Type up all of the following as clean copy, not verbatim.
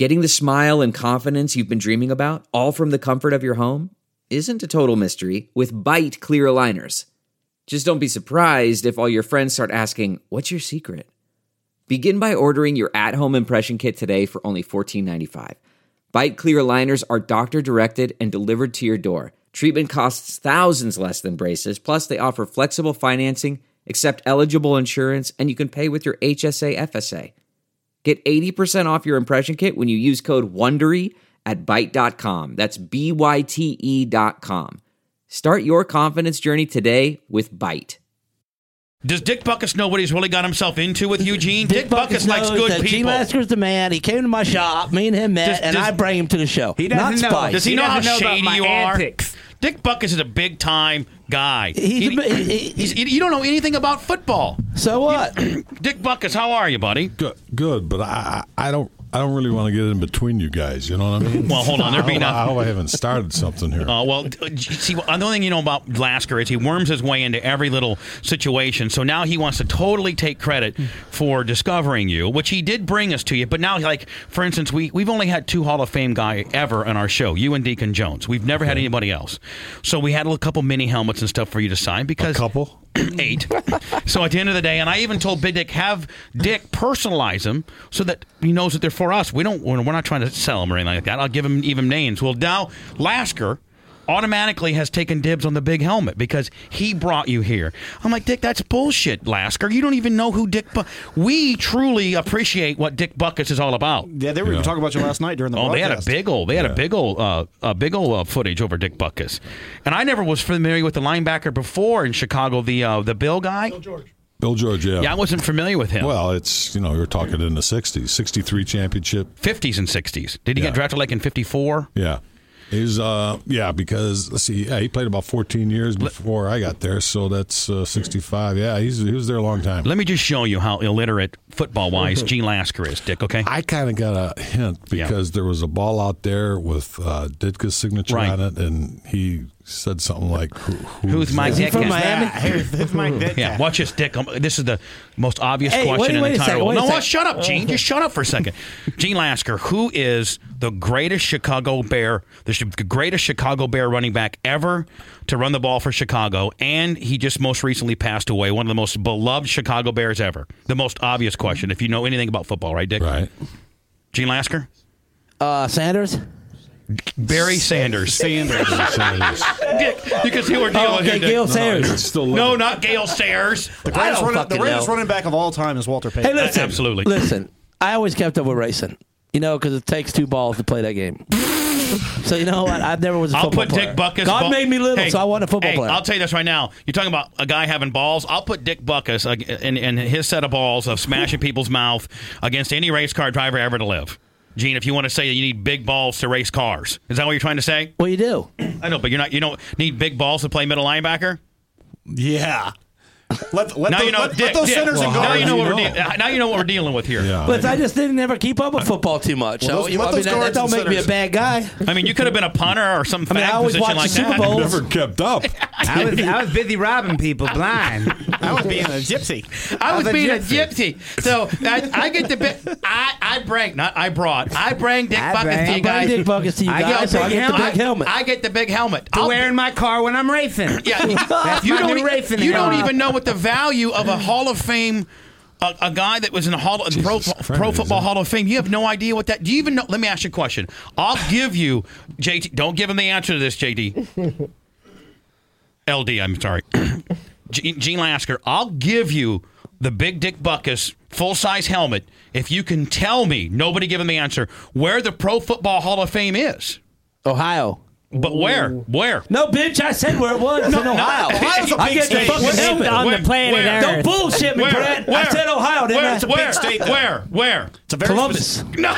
Getting the smile and confidence you've been dreaming about, all from the comfort of your home, isn't a total mystery with Byte clear aligners. Just don't be surprised if all your friends start asking, "What's your secret?" Begin by ordering your at-home impression kit today for only $14.95. Byte clear aligners are doctor-directed and delivered to your door. Treatment costs thousands less than braces, plus they offer flexible financing, accept eligible insurance, and you can pay with your HSA FSA. Get 80% off your impression kit when you use code WONDERY at Byte.com. That's BYTE.com. Start your confidence journey today with Byte. Does Dick Butkus know what he's really got himself into with Eugene? Dick Butkus likes good people. Gene Lasker's the man. He came to my shop. Me and him met, and I bring him to the show. He doesn't know. Does he know how shady you are? Antics. Dick Butkus is a big-time guy. You don't know anything about football. So what? Dick Butkus, how are you, buddy? Good, but I don't really want to get in between you guys. You know what I mean? Well, hold on. I hope I haven't started something here. See, the only thing you know about Lasker is he worms his way into every little situation. So now he wants to totally take credit for discovering you, which he did bring us to you. But now, like, for instance, we've only had 2 Hall of Fame guys ever on our show, you and Deacon Jones. We've never had anybody else. So we had a couple mini helmets and stuff for you to sign because... A couple? 8. So at the end of the day, and I even told Big Dick, have Dick personalize them so that he knows that they're for us. We're not trying to sell them or anything like that. I'll give him even names. Well, now Lasker automatically has taken dibs on the big helmet because he brought you here. I'm like, Dick, that's bullshit, Lasker. You don't even know who Dick We truly appreciate what Dick Butkus is all about. Yeah, they were even talking about you last night during the broadcast. They had a big old footage over Dick Butkus. And I never was familiar with the linebacker before in Chicago, the Bill guy. Bill George, yeah. Yeah, I wasn't familiar with him. Well, it's, you're talking in the 60s, 63 championship. 50s and 60s. Did he get drafted like in 54? Yeah. He's because let's see, he played about 14 years before I got there, so that's 65. Yeah, he was there a long time. Let me just show you how illiterate football-wise Gene Lasker is, Dick. Okay, I kind of got a hint because there was a ball out there with Ditka's signature on it, and he said something like, "Who's my Dick?" From Miami? Who's my Dick? Yeah, watch this, Dick. This is the most obvious question in the entire world. No, shut up, Gene. Just shut up for a second. Gene Lasker, who is the greatest Chicago Bear, the greatest Chicago Bear running back ever to run the ball for Chicago, and he just most recently passed away, one of the most beloved Chicago Bears ever. The most obvious question, if you know anything about football, right, Dick? Right. Gene Lasker? Sanders? Barry Sanders. Dick, you can see we're dealing here. Gale Sayers. No, not Gale Sayers. The greatest running back of all time is Walter Payton. Hey, listen. Absolutely. Listen, I always kept up with racing, because it takes 2 balls to play that game. So you know what? I never was a football player. Dick Butkus. God made me little, so I wasn't a football player. I'll tell you this right now. You're talking about a guy having balls. I'll put Dick Butkus in his set of balls of smashing people's mouth against any race car driver ever to live. Gene, if you want to say you need big balls to race cars, is that what you're trying to say? Well, you do. I know, but you don't need big balls to play middle linebacker? Yeah. Let those Now centers and guards. Now you know what we're dealing with here. Yeah, But I just didn't ever keep up with football too much. Well, that don't make me a bad guy. I mean, you could have been a punter or some I always position watched like the Super that. Bowl. never kept up. I was busy robbing people blind. I was being a gypsy. I was being a gypsy. So I get the big. I bring Dick Butkus to you guys. Dick Butkus to you guys. I get the big helmet. I get the big helmet. To wear in my car when I'm racing. Yeah, That's my new racing you don't helmet. even know what the value of a Hall of Fame. A guy that was in a Pro Football Hall of Fame, you have no idea what that. Do you even know? Let me ask you a question. I'll give you, JT. Don't give him the answer to this, JD. LD, I'm sorry. Gene Lasker, I'll give you the big Dick Butkus full-size helmet if you can tell me, nobody give him the answer, where the Pro Football Hall of Fame is. Ohio. But where? No, bitch, I said where it was. It's in Ohio. Ohio's a I big get the state. fucking helmet. On the planet Earth. Don't bullshit me, Brett. I said Ohio, didn't I? It's a big state, though. Where? It's a very Columbus. No.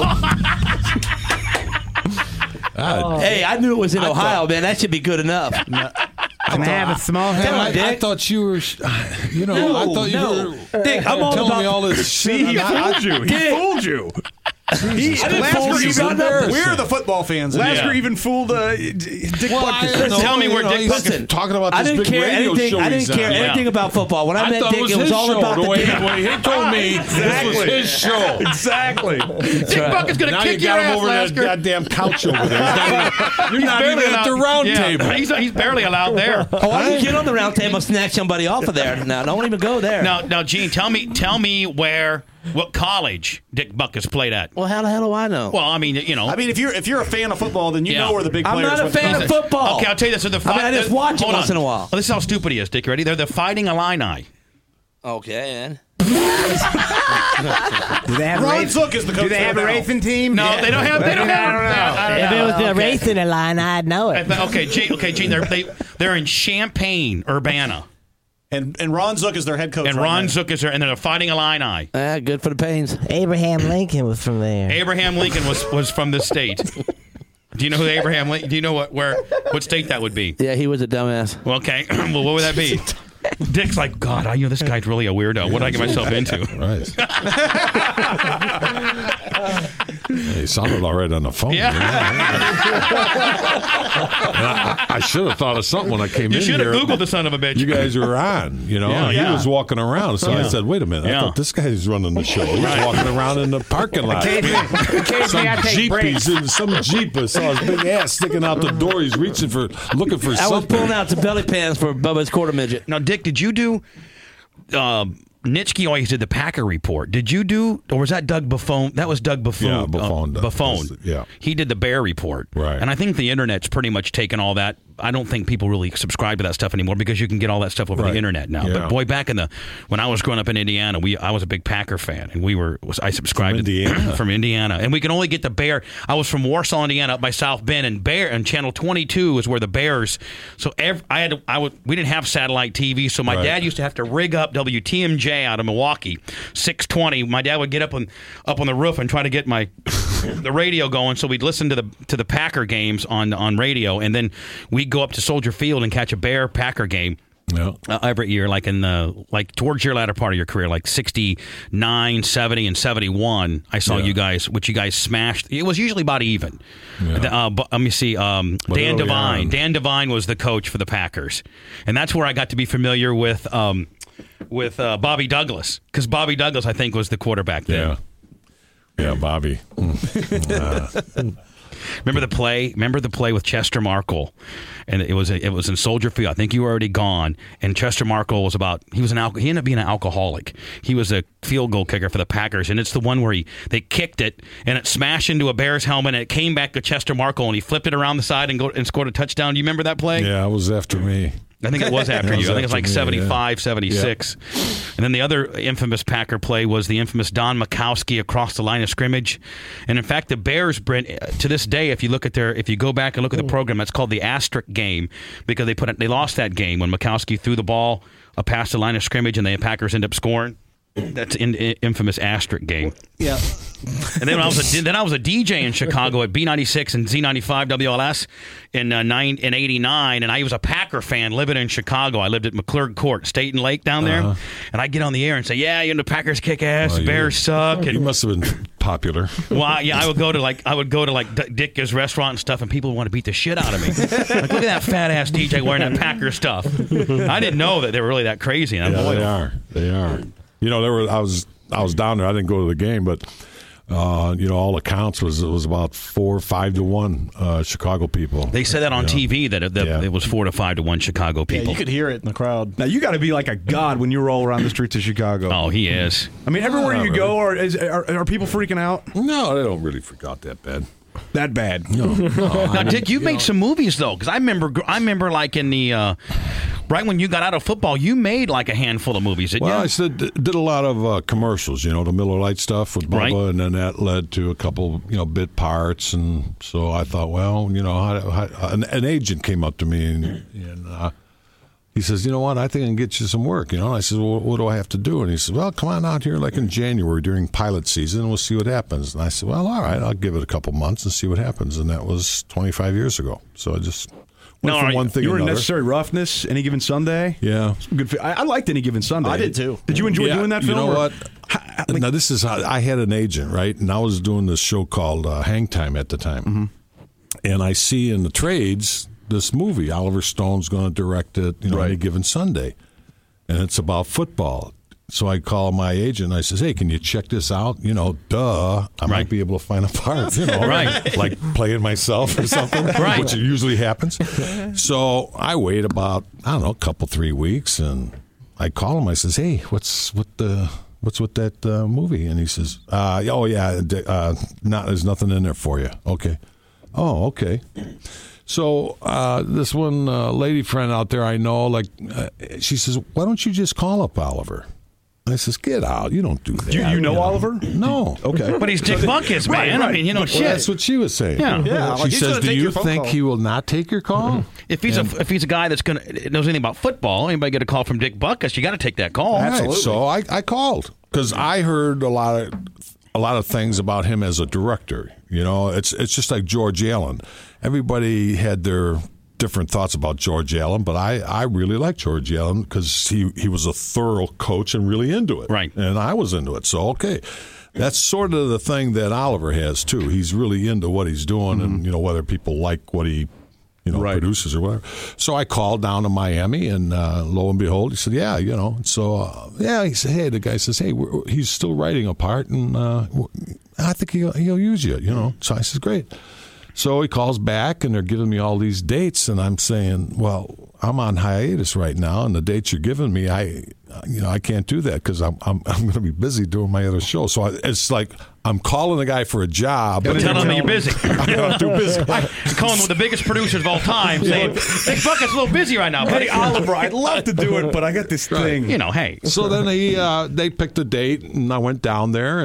Hey, I knew it was in Ohio, man. That should be good enough. Can I have a small helmet? I thought you were, I thought you were Dick, I'm all telling about me all this shit. He fooled you. We're the football fans. Lasker even fooled Dick Butkus. Tell me where Dick Listen, Butkus. talking about I this didn't big care radio anything. show I he's didn't care on. anything about football. When I met thought Dick, it was all show. about the way, game. he told me this was his show. Exactly. Dick Bucket's going to Now kick you your got him ass, over that Lasker. goddamn couch over there. You're not even at the round table. He's barely allowed there. Oh, I can get on the round table and snatch somebody off of there. No, don't even go there. Now, Gene, tell me what college Dick Butkus played at. Well, how the hell do I know? Well, I mean, if you're a fan of football, then you Yeah. know where the big I'm players not a went to fan college. of football. Okay, I'll tell you this. So I just watch it hold once on. in a while. Well, this is how stupid he is, Dick. You ready? They're the Fighting Illini. Okay, and Do they have Ron Zook is the coach. Do they have a racing team? No, they don't have. They don't have. I don't know. If it was the racing line, I'd know it. Okay, Gene. They're in Champaign, Urbana, And Ron Zook is their head coach. and Ron Zook is there, and they're Fighting Illini. good for the pains. Abraham Lincoln was from there. Abraham Lincoln was from this state. Do you know who Abraham Lincoln? Do you know what state that would be? Yeah, he was a dumbass. Well, okay. Well, what would that be? Dick's like, God, I know this guy's really a weirdo. What did I get myself into? Right. He sounded all right on the phone. Yeah. I should have thought of something when I came You in should here. have Googled the son of a bitch. You guys were on, Yeah, He yeah. was walking around, so I said, "Wait a minute! Yeah. I thought this guy's running the show. He's walking around in the parking lot. Occasionally, I take breaks. Some Jeep. I saw his big ass sticking out the door. He's looking for I was something. pulling out some belly pants for Bubba's quarter midget. Now, Dick, did you do? Nitschke always did the Packer report. Did you do, or was that Doug Buffone? That was Doug Buffone. Yeah, Buffone does. Buffone. Yeah. He did the Bear report. Right. And I think the internet's pretty much taken all that. I don't think people really subscribe to that stuff anymore because you can get all that stuff over the internet now. Yeah. But boy, back when I was growing up in Indiana, I was a big Packer fan, and I subscribed From Indiana. from Indiana, and we could only get the Bear. I was from Warsaw, Indiana, up by South Bend, and Channel 22 is where the Bears. So we didn't have satellite TV, so my dad used to have to rig up WTMJ out of Milwaukee, 620. My dad would get up on the roof and try to get the radio going, so we'd listen to the Packer games on radio, and then we'd go up to Soldier Field and catch a Bear Packer game. Yeah. Every year, like towards your latter part of your career, like 69, 70, and 71, I saw you guys, which you guys smashed. It was usually about even. Yeah. But let me see. Dan Devine. on. Dan Devine was the coach for the Packers, and that's where I got to be familiar with Bobby Douglas, because Bobby Douglas, I think, was the quarterback then. Yeah, Bobby. Remember the play? Remember the play with Chester Markle, and it was in Soldier Field. I think you were already gone. And Chester Markle was he ended up being an alcoholic. He was a field goal kicker for the Packers, and it's the one where they kicked it and it smashed into a Bears helmet, and it came back to Chester Markle, and he flipped it around the side and scored a touchdown. Do you remember that play? Yeah, it was after me. I think it was after you. I think it was like after me, 75, 76. And then the other infamous Packer play was the infamous Don Makowski across the line of scrimmage. And in fact, the Bears, Brent, to this day, if you go back and look at the program, that's called the asterisk game, because they lost that game when Makowski threw the ball past the line of scrimmage and the Packers end up scoring. That's infamous asterisk game. Yeah. And then I was a DJ in Chicago at B96 and Z95 WLS in 89, and I was a Packer fan living in Chicago. I lived at McClurg Court, State and Lake down there, and I'd get on the air and say, "Yeah, the Packers kick ass, the Bears suck." And You must have been popular. well, yeah, I would go to Dick's restaurant and stuff, and people would want to beat the shit out of me. Like, look at that fat ass DJ wearing that Packer stuff. I didn't know that they were really that crazy. And I'm Yeah, loyal. they are. I was down there. I didn't go to the game, but all accounts it was about 4 or 5 to 1 Chicago people. They said that on TV that it was 4 to 5 to 1 Chicago people. Yeah, you could hear it in the crowd. Now you got to be like a god when you roll around the streets of Chicago. Oh, he is. I mean, everywhere Not you really. go, are people freaking out? No, they don't really freak out that bad. That bad? Now, Dick, you've made some movies though, because I remember like in the right when you got out of football, you made like a handful of movies, didn't Well, you? I did a lot of commercials, the Miller Lite stuff with Bubba, Right. and then that led to a couple, bit parts, and so I thought, well, an agent came up to me and he says, you know what, I think I can get you some work, you know. And I said, well, what do I have to do? And he said, well, come on out here like in January during pilot season, and we'll see what happens. And I said, well, all right, I'll give it a couple months and see what happens. And that was 25 years ago. So I just went from one thing to you were another. in Necessary Roughness, Any Given Sunday. Yeah. Good. I liked Any Given Sunday. I did too. Did you enjoy doing that film? You know or- what? Now, this is how I had an agent, right? And I was doing this show called Hang Time at the time. Mm-hmm. And I see in the trades this movie, Oliver Stone's going to direct it, you know, Any Given Sunday. And it's about football. So I call my agent and I says, hey, can you check this out? You know, I might be able to find a part, you know, like playing myself or something, which usually happens. So I wait about, I don't know, a couple, 3 weeks, and I call him. I says, hey, what's with that movie? And he says, there's nothing in there for you. Okay. Oh, okay. So this one lady friend out there I know, she says, why don't you just call up Oliver? I says, get out. You don't do that. You know Oliver? No. Okay. But he's Dick Butkus, man. I mean, you know, Well, that's what she was saying. Yeah, She says, do you think he will not take your call? If he's a guy that's knows anything about football, anybody get a call from Dick Butkus, you got to take that call. Right. So I called because I heard a lot of things about him as a director. You know, it's just like George Allen. Everybody had their different thoughts about George Allen, but I really like George Allen because he was a thorough coach and really into it. Right. And I was into it. So, okay. That's sort of the thing that Oliver has, too. He's really into what he's doing and, you know, whether people like what he produces or whatever. So I called down to Miami, and lo and behold, he said, yeah, you know. So, he said, hey, the guy says, hey, he's still writing a part, and I think he'll use you, you know. So I said, great. So he calls back, and they're giving me all these dates, and I'm saying, well, I'm on hiatus right now, and the dates you're giving me, I can't do that because I'm going to be busy doing my other show. So it's like I'm calling the guy for a job, but tell him you're busy. I'm too busy. I'm calling one of the biggest producers of all time, saying, Dick Bucket's a little busy right now, buddy. Oliver, I'd love to do it, but I got this thing. You know, hey. So then they picked a date, and I went down there,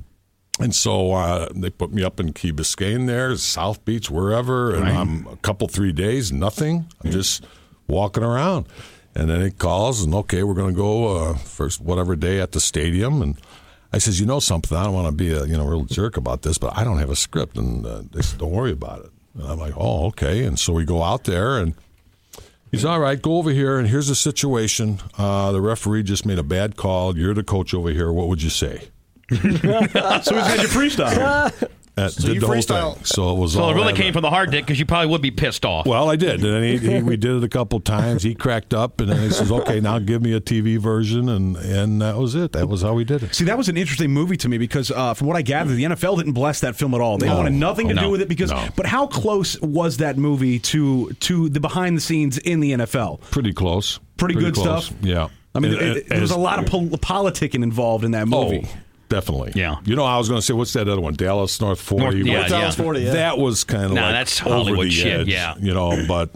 and so they put me up in Key Biscayne there, South Beach, wherever, and I'm a couple, 3 days, nothing. I'm just walking around. And then he calls, and okay, we're going to go first whatever day at the stadium. And I says, you know something, I don't want to be a real jerk about this, but I don't have a script. And they said, don't worry about it. And I'm like, oh, okay. And so we go out there, and he's all right, go over here, and here's the situation. The referee just made a bad call. You're the coach over here. What would you say? So he's had you freestyle. So you freestyle. So it was. So all it really that. came from the hard, Dick, because you probably would be pissed off. Well, I did, and then we did it a couple times. He cracked up, and then he says, "Okay, now give me a TV version," and that was it. That was how we did it. See, that was an interesting movie to me because, from what I gathered, the NFL didn't bless that film at all. They wanted nothing to do with it because. No. But how close was that movie to the behind the scenes in the NFL? Pretty close. Pretty good close. stuff? Yeah. I mean, there was a lot of politicking involved in that movie. Oh, definitely. Yeah. You know, I was going to say, what's that other one? Dallas North 40. North Dallas 40, yeah. That was kind of that's over Hollywood the shit, edge, yeah. You know, but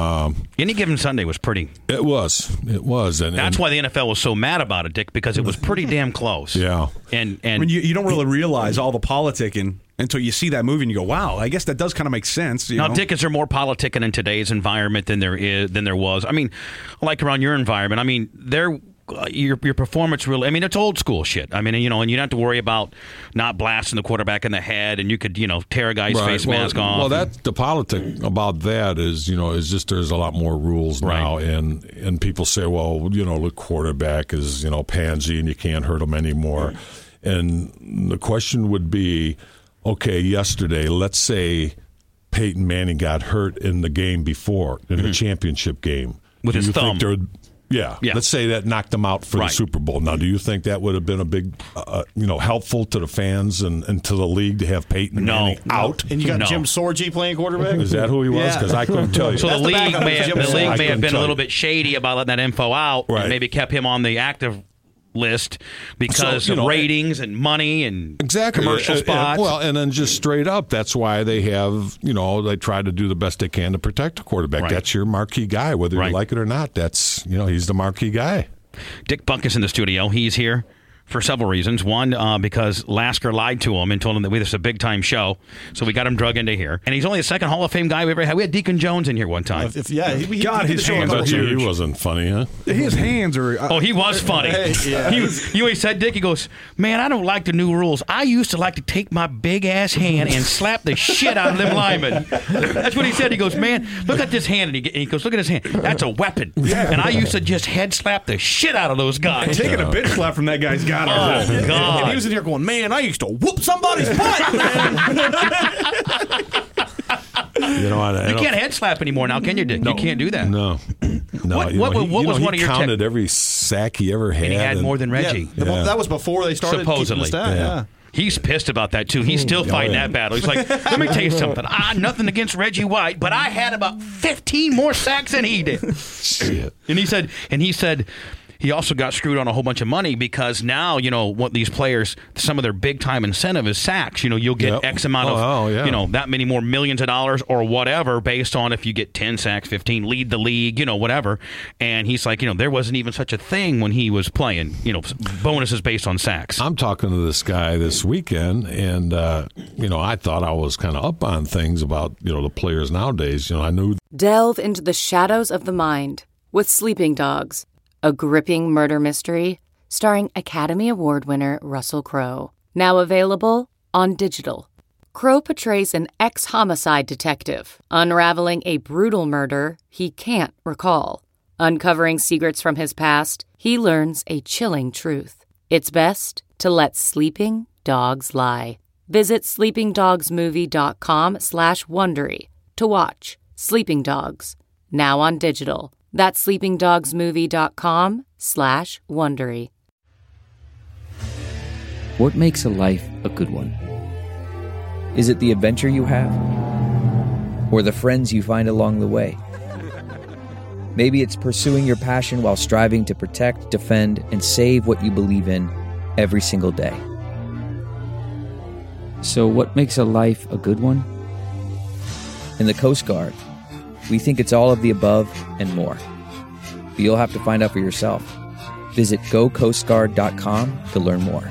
Any Given Sunday was pretty. it was. And That's why the NFL was so mad about it, Dick, because it was pretty damn close. Yeah. And I mean, you don't really realize all the politicking until you see that movie and you go, "Wow, I guess that does kind of make sense." You now, know? Dick, is there more politicking in today's environment than there was? I mean, like around your environment. I mean, your performance really. I mean, it's old school shit. I mean, you know, and you don't have to worry about not blasting the quarterback in the head, and you could, tear a guy's face mask off. Well, that's the politic about that is just there's a lot more rules now, and people say, well, the quarterback is pansy and you can't hurt him anymore, and the question would be, okay, yesterday, let's say Peyton Manning got hurt in the game before in the championship game with his thumb. Yeah. Let's say that knocked them out for the Super Bowl. Now, do you think that would have been a big, helpful to the fans and to the league to have Peyton Manning out? And you got Jim Sorgi playing quarterback? Is that who he was? Because I couldn't tell you. So the league may have been a little bit bit shady about letting that info out, and maybe kept him on the active list because of ratings and money and commercial spots. And then just straight up, that's why they have, they try to do the best they can to protect the quarterback. That's your marquee guy, whether you like it or not. That's, he's the marquee guy. Dick Butkus in the studio. He's here. for several reasons. One, because Lasker lied to him and told him that this is a big-time show, so we got him drug into here. And he's only the second Hall of Fame guy we ever had. We had Deacon Jones in here one time. His hands are He huge. wasn't funny, huh? His hands are... Oh, he was funny. Yeah. You know what he said, Dick? He goes, man, I don't like the new rules. I used to like to take my big-ass hand and slap the shit out of them linemen. That's what he said. He goes, man, look at this hand. And he goes, look at his hand. That's a weapon. Yeah. And I used to just head slap the shit out of those guys. Taking a bitch slap from that guy's got Oh, it. God. And he was in here going, man, I used to whoop somebody's butt, man. You can't head slap anymore now, can you, Dick? You can't do that. No. What was one of your counted every sack he ever had. And he had more than Reggie. Yeah. That was before they started Supposedly. keeping the stat. Yeah. He's pissed about that, too. He's still fighting that battle. He's like, let me tell you something. Nothing against Reggie White, but I had about 15 more sacks than he did. Shit. And he said he also got screwed on a whole bunch of money because now, what these players, some of their big-time incentive is sacks. You'll get X amount of, that many more millions of dollars or whatever based on if you get 10 sacks, 15, lead the league, whatever. And he's like, there wasn't even such a thing when he was playing, bonuses based on sacks. I'm talking to this guy this weekend, and, I thought I was kind of up on things about, the players nowadays. I knew. Delve into the shadows of the mind with Sleeping Dogs, a gripping murder mystery starring Academy Award winner Russell Crowe. Now available on digital. Crowe portrays an ex-homicide detective unraveling a brutal murder he can't recall. Uncovering secrets from his past, he learns a chilling truth. It's best to let sleeping dogs lie. Visit sleepingdogsmovie.com/Wondery to watch Sleeping Dogs, now on digital. That's sleepingdogsmovie.com/Wondery. What makes a life a good one? Is it the adventure you have? Or the friends you find along the way? Maybe it's pursuing your passion while striving to protect, defend, and save what you believe in every single day. So what makes a life a good one? In the Coast Guard, we think it's all of the above and more. But you'll have to find out for yourself. Visit GoCoastGuard.com to learn more.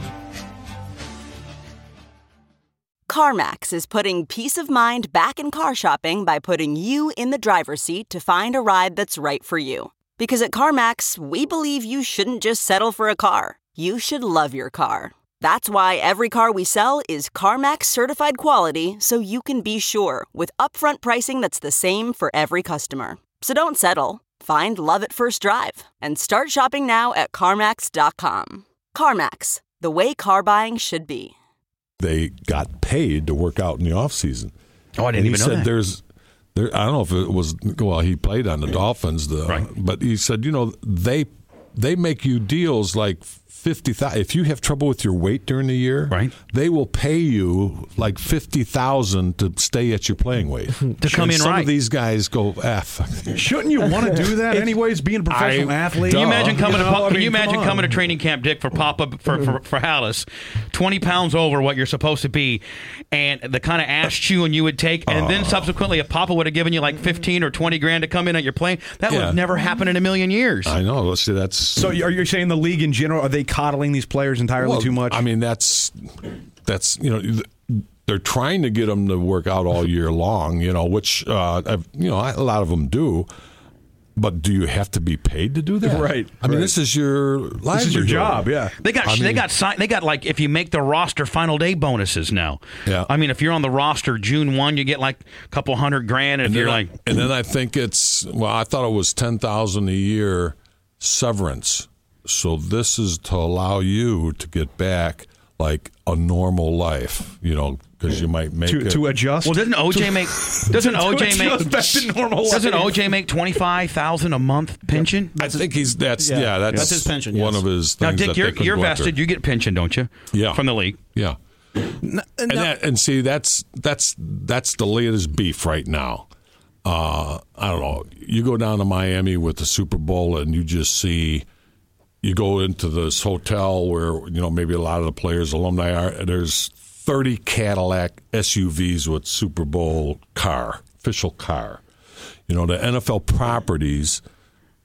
CarMax is putting peace of mind back in car shopping by putting you in the driver's seat to find a ride that's right for you. Because at CarMax, we believe you shouldn't just settle for a car. You should love your car. That's why every car we sell is CarMax certified quality, so you can be sure with upfront pricing that's the same for every customer. So don't settle. Find love at first drive and start shopping now at CarMax.com. CarMax, the way car buying should be. They got paid to work out in the off season. Oh, I didn't even know that. I don't know if it was, he played on the Dolphins, but he said, they make you deals like $50,000. If you have trouble with your weight during the year, they will pay you like $50,000 to stay at your playing weight. To come in Some of these guys go, Shouldn't you want to do that anyways, being a professional athlete? Can you imagine coming to training camp, Dick, for Hallis, 20 pounds over what you're supposed to be, and the kind of ass chewing you would take, and then subsequently if Papa would have given you like 15 or 20 grand to come in at your plane, that would have never happened in a million years. I know. Let's see, that's. So are you saying the league in general, are they coddling these players entirely too much? I mean, that's they're trying to get them to work out all year long, which a lot of them do. But do you have to be paid to do that? Right. I mean, this is your livelihood. This is your job. Yeah. They got like if you make the roster final day bonuses now. Yeah. I mean, if you're on the roster June 1, you get like a couple $100,000. And then I think it's I thought it was $10,000 a year severance. So this is to allow you to get back like a normal life, because you might make to adjust. Well, doesn't OJ make $25,000 a month pension? I think that's his pension. One of his things. Now, Dick, you're vested. You get pension, don't you? Yeah, from the league. Yeah, that's the latest beef right now. I don't know. You go down to Miami with the Super Bowl, and you just see. You go into this hotel where, maybe a lot of the players, alumni are, and there's 30 Cadillac SUVs with Super Bowl official car. The NFL properties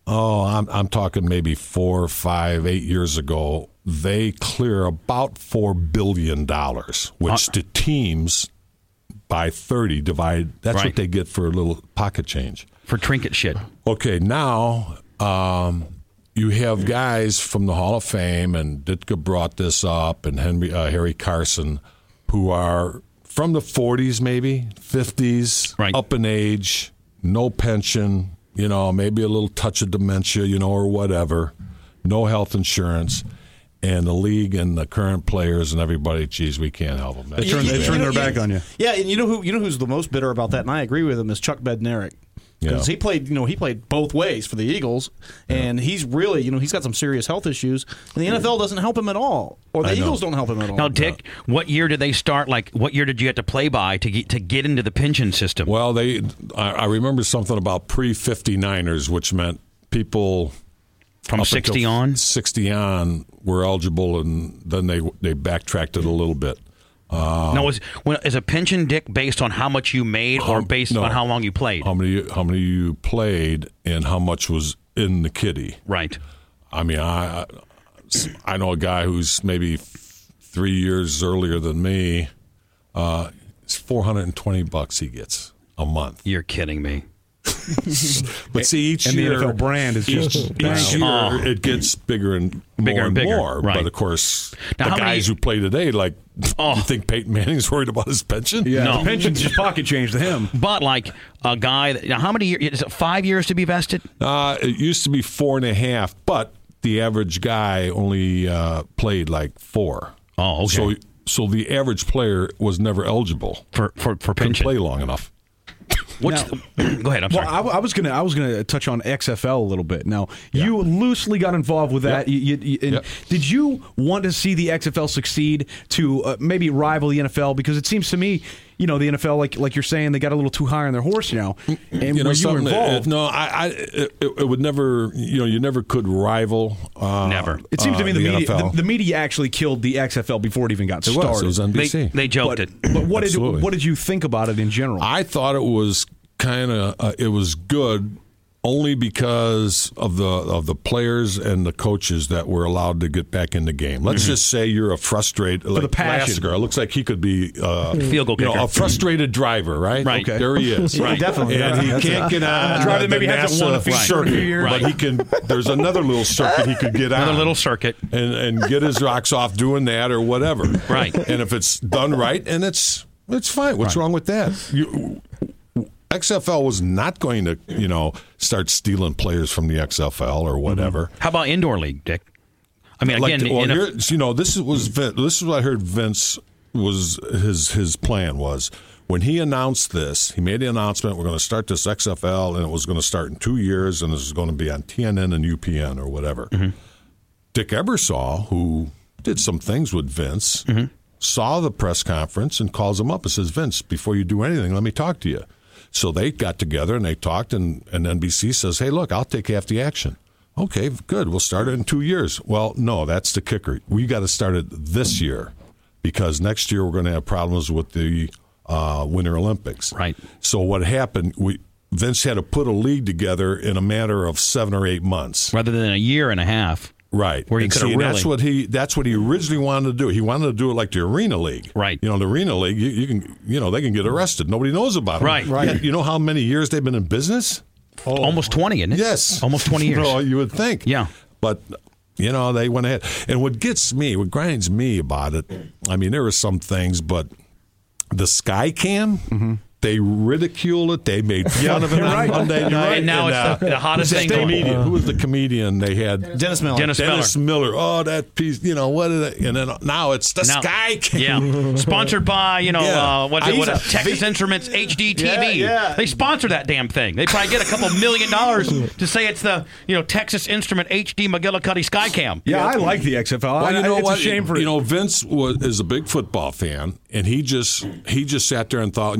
Oh, I'm talking maybe 4, 5, 8 years ago. They clear about $4 billion, which to teams by 30 divide. That's what they get for a little pocket change. For trinket shit. Okay, now you have guys from the Hall of Fame, and Ditka brought this up, and Harry Carson, who are from the 40s, maybe 50s, up in age, no pension, maybe a little touch of dementia, or whatever, no health insurance. And the league and the current players and everybody, geez, we can't help them. They turn their back on you. Yeah, and you know who's the most bitter about that, and I agree with him, is Chuck Bednarik. Because he played both ways for the Eagles, and he's really, he's got some serious health issues, and the NFL doesn't help him at all, or the Eagles don't help him at all. Now, Dick, what year did they start? Like, what year did you have to play by to get into the pension system? Well, I remember something about pre-59ers, which meant people from 60 on? 60 on were eligible, and then they backtracked it a little bit. Now, is a pension, Dick, based on how much you made or based on how long you played? How many you played and how much was in the kitty. Right. I mean, I know a guy who's maybe 3 years earlier than me. It's $420 he gets a month. You're kidding me. But see, each year, the NFL brand is just each year it gets bigger and more. Right. But of course, now, the guys who play today, you think Peyton Manning's worried about his pension? Yeah, no. The pension's just pocket change to him. But like a guy, now how many years? Is it 5 years to be vested? It used to be 4.5, but the average guy only played like 4. Oh, okay. So the average player was never eligible for pension. Couldn't play long enough. Go ahead. I'm sorry. Well, I was gonna touch on XFL a little bit. Now, you loosely got involved with that. Did you want to see the XFL succeed to maybe rival the NFL? Because it seems to me, the NFL, like you're saying, they got a little too high on their horse now. And were you involved? It would never. You never could rival. Never. It seems to me NFL. the media actually killed the XFL before it even got started. It was NBC. They joked it. But what did you think about it in general? I thought it was it was good only because of the players and the coaches that were allowed to get back in the game. Let's just say you're a frustrated, for the passion. Lassiter. It looks like he could be field goal kicker. A frustrated driver, right? Right. Okay. There he is. Right. Definitely. And he can't get on a driver that maybe the hasn't won a feature circuit, in a few years. but he can. There's another little circuit he could get on. Another little circuit. And get his rocks off doing that or whatever. Right. And if it's done right, and it's fine. What's wrong with that? XFL was not going to, start stealing players from the XFL or whatever. How about indoor league, Dick? I mean, again, this is what I heard Vince was his plan was when he announced this. He made the announcement, we're going to start this XFL, and it was going to start in 2 years, and this is going to be on TNN and UPN or whatever. Mm-hmm. Dick Ebersol, who did some things with Vince, saw the press conference and calls him up and says, Vince, before you do anything, let me talk to you. So they got together and they talked, and NBC says, hey, look, I'll take half the action. Okay, good. We'll start it in 2 years. Well, no, that's the kicker. We got to start it this year because next year we're going to have problems with the Winter Olympics. Right. So what happened, Vince had to put a league together in a matter of 7 or 8 months. Rather than a year and a half. Right. Where you could really... That's what he originally wanted to do. He wanted to do it like the Arena League. Right. The Arena League, you can, they can get arrested. Nobody knows about them. Right. You know how many years they've been in business? Almost 20, isn't it? Yes. Almost 20 years. Well, you would think. Yeah. But, they went ahead. And what grinds me about it, I mean, there are some things, but the Sky Cam, they ridicule it. They made fun of it on Monday night. And now it's the hottest thing going. Who was the comedian they had? Dennis Miller. Dennis Miller. Oh, that piece, what is it? And then now it's the Sky Cam. Yeah. Sponsored by, Texas Instruments HD TV. Yeah. They sponsor that damn thing. They probably get a couple $1 million to say it's the, Texas Instrument HD McGillicuddy Sky Cam. Yeah, I like the XFL. Well, it's a shame for Vince is a big football fan, and he just sat there and thought,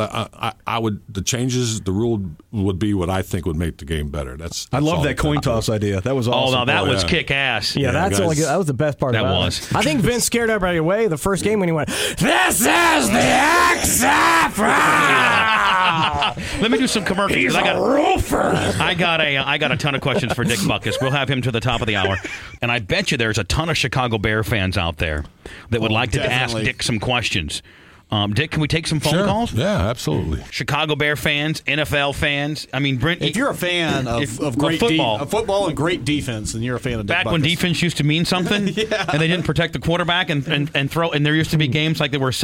I would the rule would be what I think would make the game better. I love that coin toss idea. That was awesome. Oh, no, that was kick ass. Yeah, that was the best part. That about was. It. I think Vince scared everybody away the first game when he went, "This is the XFL." Let me do some commercials. He's a roofer. I got a ton of questions for Dick Butkus. We'll have him to the top of the hour, and I bet you there's a ton of Chicago Bear fans out there that would like to ask Dick some questions. Dick, can we take some phone calls? Yeah, absolutely. Chicago Bear fans, NFL fans. I mean, Brent, if you're a fan of great football and great defense, then you're a fan of Dick back Butkus. when defense used to mean something, and they didn't protect the quarterback and throw. And there used to be games like there were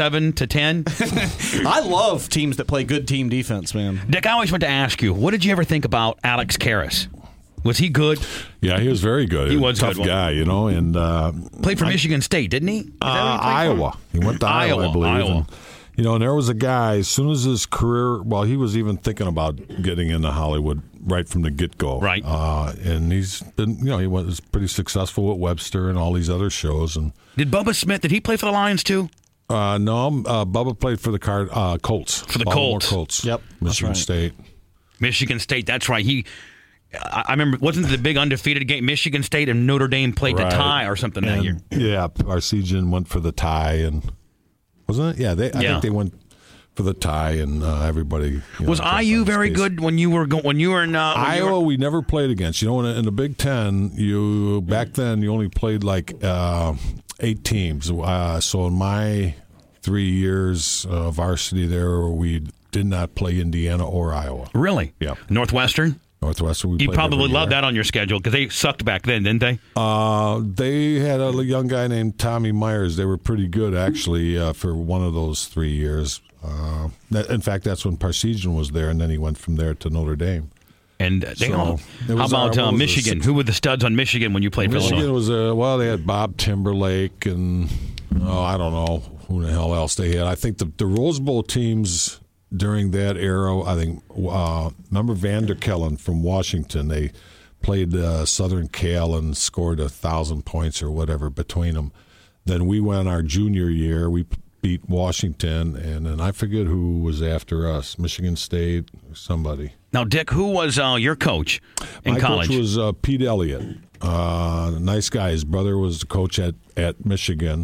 7-10. I love teams that play good team defense, man. Dick, I always want to ask you, what did you ever think about Alex Karras? Was he good? Yeah, he was very good. He was a tough good, guy, you know, and played for Michigan State, didn't he? Iowa. He went to Iowa, I believe. And, you know, and there was a guy, as soon as his career, well, he was even thinking about getting into Hollywood right from the get-go. Right. And he's been, you know, he was pretty successful with Webster and all these other shows. And did Bubba Smith, did he play for the Lions too? No, Bubba played for the Colts. For the Baltimore Colts. Colts. Yep. Michigan State. Michigan State, that's right. I remember, wasn't the big undefeated game? Michigan State and Notre Dame played the tie or something that year. Yeah, Arcesian went for the tie, and wasn't it? Yeah, I think they went for the tie, and everybody. Was IU very good when you were in Iowa? We never played against. You know, in the Big Ten, back then you only played like 8 teams. So in my 3 years of varsity there, we did not play Indiana or Iowa. Really? Yeah. Northwestern. You probably loved that on your schedule because they sucked back then, didn't they? They had a young guy named Tommy Myers. They were pretty good, actually, for one of those 3 years. In fact, that's when Parsegian was there, and then he went from there to Notre Dame. And how about Michigan? Who were the studs on Michigan when you played for Illinois? Michigan was, they had Bob Timberlake, and I don't know who the hell else they had. I think the Rose Bowl teams during that era, I think, remember Vander Kellen from Washington? They played Southern Cal and scored 1,000 points or whatever between them. Then we went our junior year. We beat Washington, and then I forget who was after us, Michigan State or somebody. Now, Dick, who was your coach in college? My coach was Pete Elliott. Nice guy. His brother was the coach at Michigan.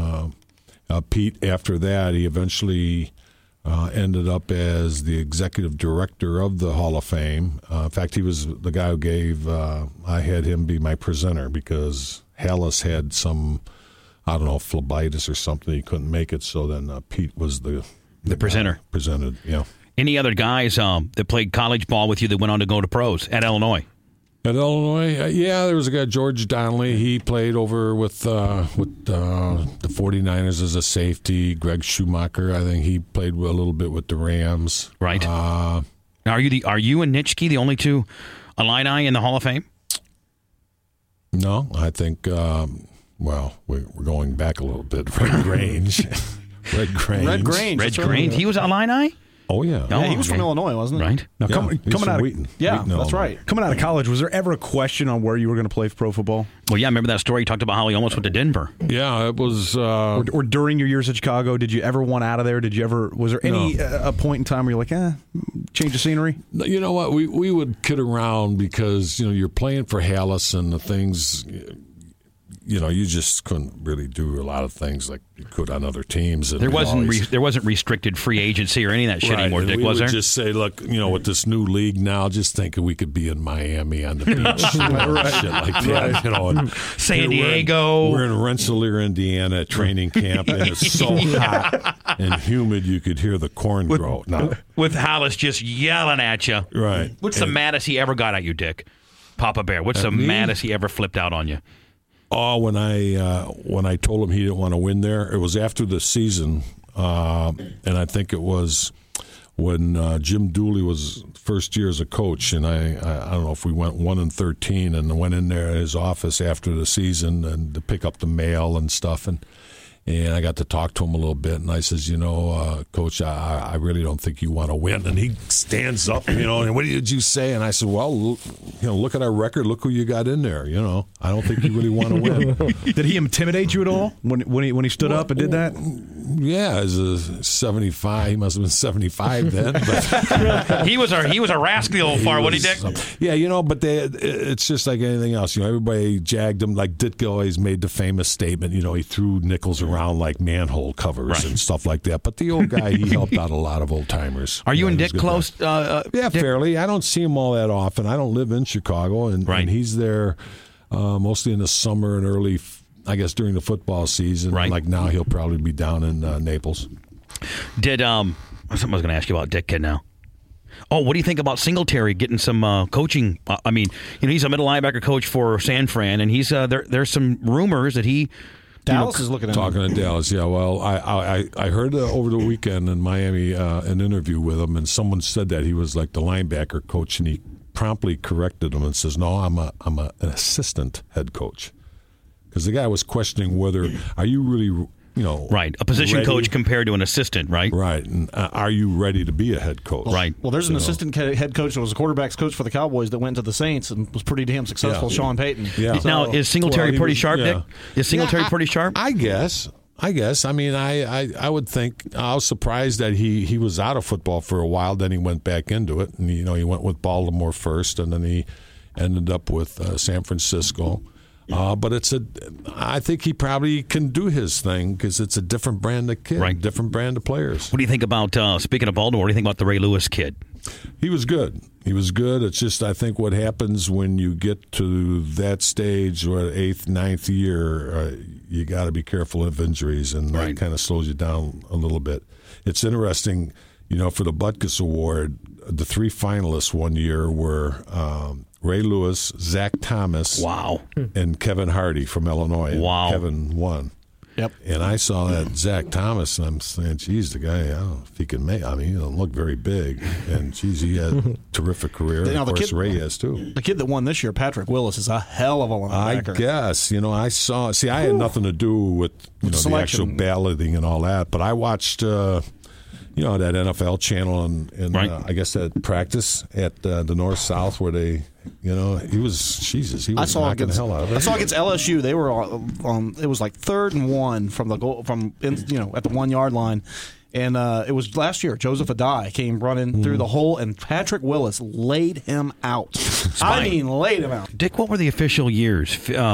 Pete, after that, he eventually ended up as the executive director of the Hall of Fame. In fact, he was the guy who gave, I had him be my presenter because Hallis had some, I don't know, phlebitis or something. He couldn't make it, so then Pete was the presenter. Presented, yeah. Any other guys that played college ball with you that went on to go to pros at Illinois? At Illinois, there was a guy, George Donnelly. He played over with the 49ers as a safety. Greg Schumacher, I think he played a little bit with the Rams. Right. Now, are you and Nitschke the only two Illini in the Hall of Fame? No, I think. We're going back a little bit. Red Grange. Red Grange. He was Illini? Oh, yeah. Yeah, he was from Illinois, wasn't he? Right. Now, coming out of Wheaton. Yeah, Wheaton, that's right. Coming out of college, was there ever a question on where you were going to play pro football? Well, yeah, I remember that story. You talked about how he almost went to Denver. Yeah, it was. Or during your years at Chicago, did you ever want out of there? Was there any a point in time where you're like, change of scenery? You know what? We would kid around because, you're playing for Hallis and the things. You just couldn't really do a lot of things like you could on other teams. And there wasn't restricted free agency or any of that shit anymore, Dick, was there? We would just say, look, with this new league now, just think we could be in Miami on the beach. Shit like that. And San Diego. We're in Rensselaer, Indiana at training camp, and it's so hot and humid you could hear the corn grow. With Hallis just yelling at you. Right. What's the maddest he ever got at you, Dick? Papa Bear. What's the maddest he ever flipped out on you? Oh, when I told him he didn't want to win there, it was after the season, and I think it was when Jim Dooley was first year as a coach, and I don't know if we went 1-13, and went in there at his office after the season and to pick up the mail and stuff, and I got to talk to him a little bit, and I says, Coach, I really don't think you want to win. And he stands up, and what did you say? And I said, well, look at our record. Look who you got in there. I don't think you really want to win. Did he intimidate you at all when he stood up and did that? Yeah, as a 75, he must have been 75 then. But he was a rascal far, wasn't he, Dick? Yeah, but it's just like anything else. Everybody jagged him. Like Ditka always made the famous statement. He threw nickels around like manhole covers and stuff like that. But the old guy, he helped out a lot of old timers. Are you and Dick close? Yeah, Dick? fairly. I don't see him all that often. I don't live in Chicago, and he's there mostly in the summer and early. I guess during the football season, like now, he'll probably be down in Naples. Something I was going to ask you about Dick Kid now. Oh, what do you think about Singletary getting some coaching? I mean, he's a middle linebacker coach for San Fran, and he's there's some rumors that he. Dallas is looking at talking to Dallas. Yeah, well, I heard over the weekend in Miami an interview with him, and someone said that he was like the linebacker coach, and he promptly corrected him and says, "No, I'm an assistant head coach." Because the guy was questioning whether, are you really, a position coach compared to an assistant, right? Right. And are you ready to be a head coach? Right. Well, there's an assistant head coach that was a quarterback's coach for the Cowboys that went to the Saints and was pretty damn successful, Sean Payton. Yeah. So, now, is Singletary pretty sharp, Dick? Is Singletary pretty sharp? I guess. I mean, I would think, I was surprised that he was out of football for a while, then he went back into it. And, he went with Baltimore first, and then he ended up with San Francisco. But I think he probably can do his thing because it's a different brand of kid, different brand of players. What do you think about, speaking of Baltimore, what do you think about the Ray Lewis kid? He was good. It's just, I think what happens when you get to that stage, or 8th, 9th year, you got to be careful of injuries, and that kind of slows you down a little bit. It's interesting, for the Butkus Award, the 3 finalists one year were Ray Lewis, Zach Thomas, and Kevin Hardy from Illinois. Wow. Kevin won. Yep. And I saw that Zach Thomas, and I'm saying, geez, the guy, I don't know if he can make. I mean, he doesn't look very big, and geez, he had a terrific career. And of course, Ray has too. The kid that won this year, Patrick Willis, is a hell of a linebacker. I guess. I saw. See, I had nothing to do with the actual balloting and all that, but I watched. That NFL channel and I guess that practice at the North South where they, he was knocking the hell out of it. I saw against LSU. They were it was like 3rd and 1 from the goal at the 1 yard line, and it was last year. Joseph Adai came running through the hole, and Patrick Willis laid him out. I mean, laid him out. Dick, what were the official years?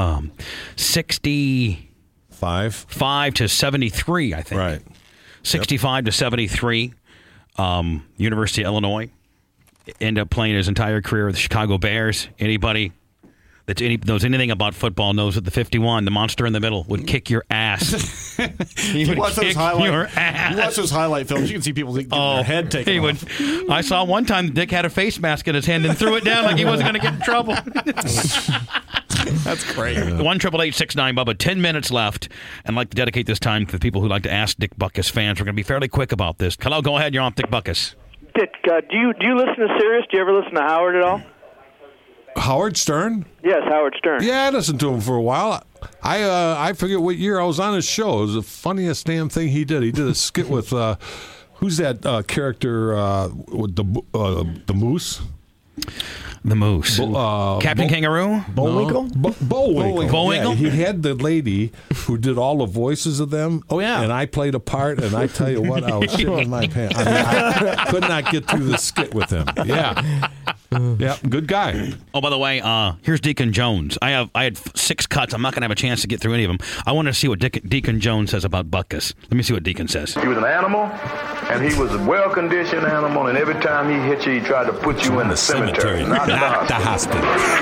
65 to 73, I think. Right. 65 to 73, University of Illinois. Ended up playing his entire career with the Chicago Bears. Anybody that knows anything about football knows that the 51, the monster in the middle, would kick your ass. He would kick your ass. You watch those highlight films, you can see people getting their head taken off. I saw one time Dick had a face mask in his hand and threw it down like he wasn't going to get in trouble. That's great. 1-888-6-9-BUBBA. 10 minutes left. And I'd like to dedicate this time to the people who like to ask Dick Butkus fans. We're going to be fairly quick about this. Hello, go ahead. You're on Dick Butkus. Dick, do you listen to Sirius? Do you ever listen to Howard at all? Howard Stern? Yes, Howard Stern. Yeah, I listened to him for a while. I forget what year I was on his show. It was the funniest damn thing he did. He did a skit with who's that character with the moose? The moose. Captain Kangaroo? Bullwinkle? Bullwinkle. Yeah, he had the lady who did all the voices of them. Oh, yeah. And I played a part, and I tell you what, I was shitting my pants. I mean, I could not get through the skit with him. Yeah. Yeah, good guy. Oh, by the way, here's Deacon Jones. I had 6 cuts. I'm not going to have a chance to get through any of them. I want to see what Deacon Jones says about Butkus. Let me see what Deacon says. He was an animal, and he was a well-conditioned animal, and every time he hit you, he tried to put you in the cemetery. Not the hospital.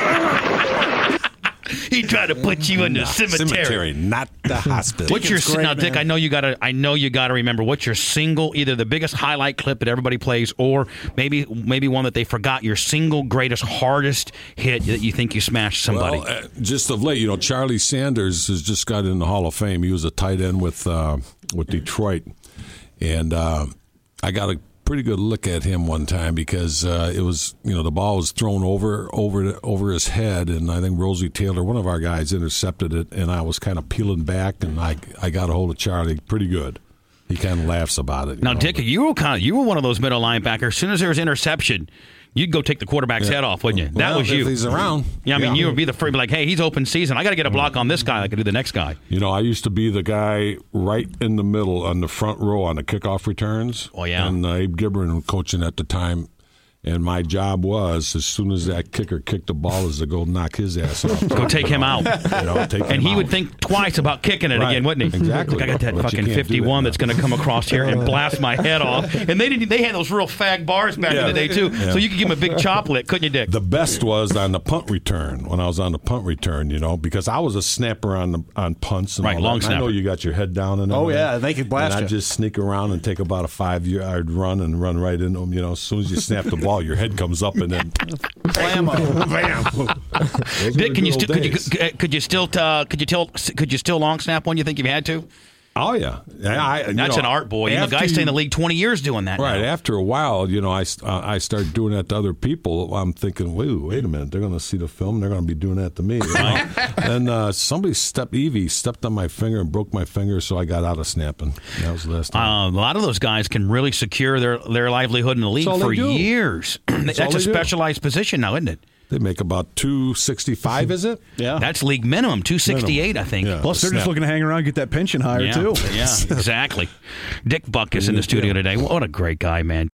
He tried to put you in the cemetery, not the hospital. What's your now, Dick? I know you got to remember. What's your single, either the biggest highlight clip that everybody plays, or maybe one that they forgot? Your single greatest, hardest hit that you think you smashed somebody. Well, just of late, Charlie Sanders has just got in the Hall of Fame. He was a tight end with Detroit, and I got a pretty good look at him one time because it was, the ball was thrown over his head, and I think Rosie Taylor, one of our guys, intercepted it, and I was kind of peeling back, and I got a hold of Charlie pretty good. He kind of laughs about it. Now, Dick, you were one of those middle linebackers. As soon as there was interception, You'd go take the quarterback's head off, wouldn't you? That was you. If he's around. Yeah, I mean, you would be the first, like, hey, he's open season. I got to get a block on this guy. I could do the next guy. You know, I used to be the guy right in the middle on the front row on the kickoff returns. Oh, yeah. And Abe Gibran was coaching at the time. And my job was, as soon as that kicker kicked the ball, is to go knock his ass off. Go take him out. And he would think twice about kicking it again, wouldn't he? Exactly. Like, I got that fucking 51 that's going to come across here and blast my head off. And they had those real fag bars back in the day, too. Yeah. So you could give him a big chop lick, couldn't you, Dick? The best was on the punt return, when I was on the punt return, because I was a snapper on punts. And right, long snapper. I know you got your head down. And they could blast you. And I'd just sneak around and take about a 5-yard run and run right into them. As soon as you snap the ball, your head comes up and then blam. Dick, could you still long snap one? You think you had to? Oh yeah, that's an art, boy. The guys stay in the league 20 years doing that. Right. Now. After a while, I started doing that to other people. I'm thinking, wait a minute, they're going to see the film. They're going to be doing that to me. And somebody stepped on my finger and broke my finger, so I got out of snapping. That was the last time. A lot of those guys can really secure their livelihood in the league for years. That's a specialized position now, isn't it? They make about $265, is it? Yeah. That's league minimum, $268, I think. Yeah. Plus, they're just looking to hang around and get that pension higher, too. Yeah, exactly. Dick Buck is in the studio today. What a great guy, man.